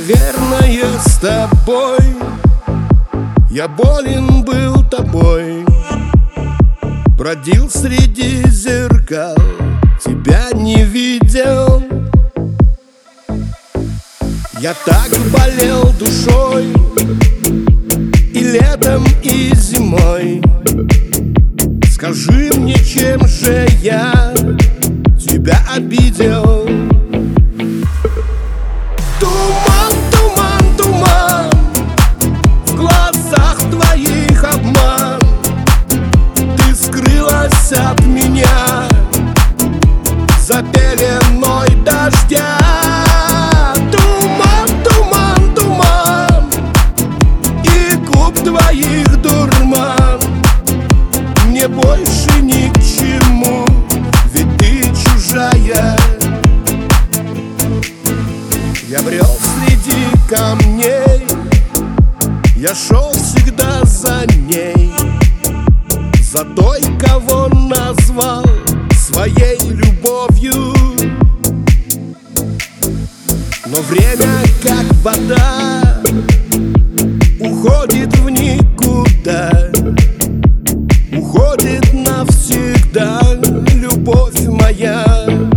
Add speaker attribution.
Speaker 1: Наверное, с тобой я болен был тобой. Бродил среди зеркал, тебя не видел. Я так болел душой и летом, и зимой. Скажи мне, чем же я тебя обидел? Туман, туман, туман, в глазах твоих обман. Ты скрылась от меня за пеленой дождя. Туман, туман, туман, и губ твоих дурман. Мне больше ни к чему, ведь ты чужая. Я брел среди камней, я шел всегда за ней, за той, кого назвал своей любовью. Но время, как вода, уходит в никуда. Уходит навсегда любовь моя.